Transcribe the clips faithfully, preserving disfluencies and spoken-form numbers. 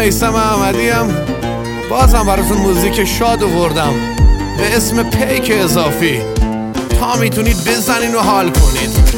میثم احمدیم. بازم براتون موزیک شاد آوردم به اسم پیک اضافی. تا میتونید بزنین و حال کنید.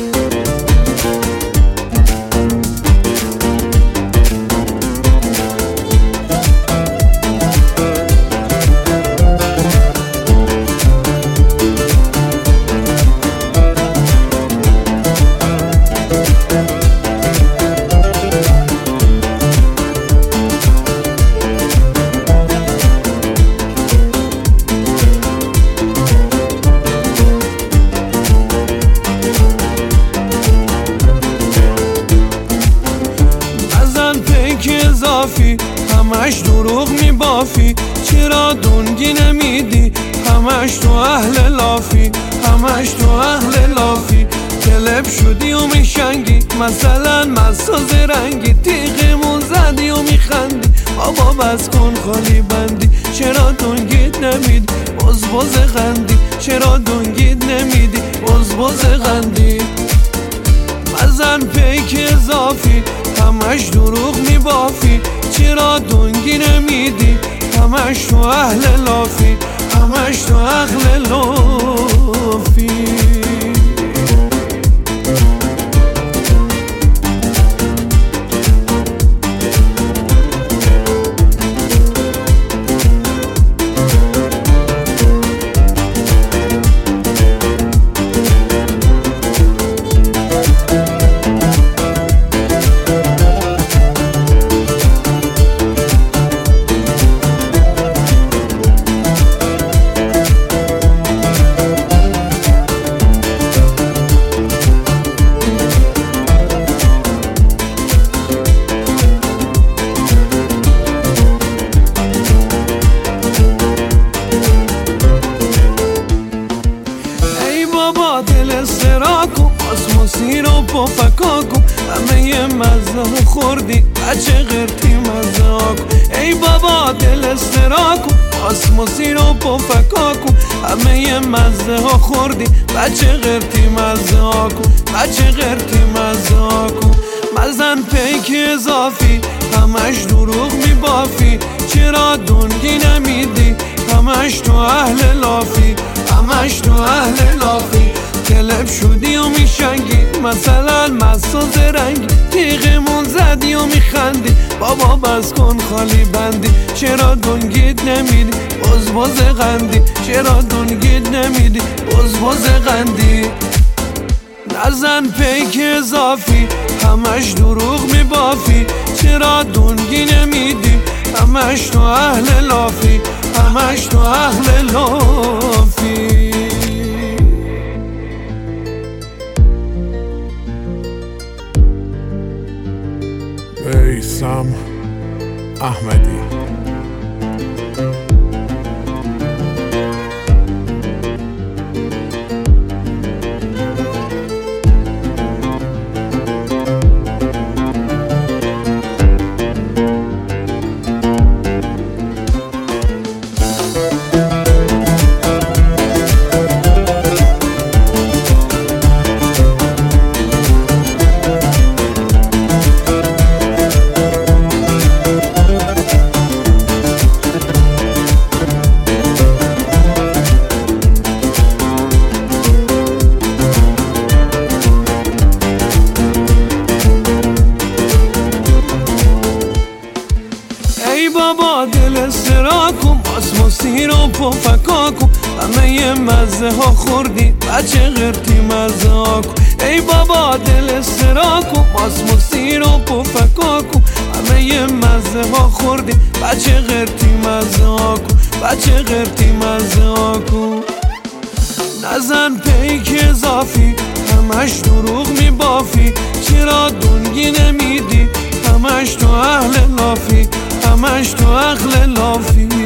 اضافی همش دروغ میبافی، چرا دنگی نمیدی؟ همش تو اهل لافی، همش تو اهل لافی. کلب شدی و میشنگی، مثلا مساز رنگی. تیغمون زدی و میخندی، بابا بس کن خالی بندی. چرا دنگیت نمیدی؟ باز باز غندی. چرا دنگیت نمیدی؟ باز باز غندی. مزن پیک اضافی همش دروغ میبافی، چرا دنگی نمیدی؟ همش تو اهل لافی، همش تو اهل لافی. دل استراکو آسموسی رو پفکاکو، همه یه مزه خوردی بچه غرتی مزه آکو. ای بابا دل استراکو آسموسی رو پفکاکو، همه یه مزه ها خوردی بچه غرتی مزه آکو، بچه غرتی مزه آکو. مزن پیک اضافی همش دروغ میبافی، چرا دنگی نمیدی؟ همش تو اهل لافی، همش تو اهل لافی. کلب شدی و میشنگی، مثلا مساز رنگی. تیغمون زدی و میخندی، بابا بس کن خالی بندی. چرا دنگیت نمیدی؟ باز باز غندی. چرا دنگیت نمیدی؟ باز باز غندی. نزن پیک اضافی همش دروغ میبافی، چرا دنگی نمیدی؟ همش تو اهل لافی، همش تو اهل لافی. میثم احمدی. ای بابا دل استراکو آسموسی رو پفکاکو، همه یه مزه ها خوردی بچه غرتی مزه آکو. ای بابا دل استراکو آسموسی رو پفکاکو، همه یه مزه ها خوردی بچه غرتی مزه آکو، بچه غرتی مزه آکو. نزن پیک اضافی همش دروغ میبافی، چرا دنگی نمیدی؟ همش تو اهل لافی، همش تو اهل لافی.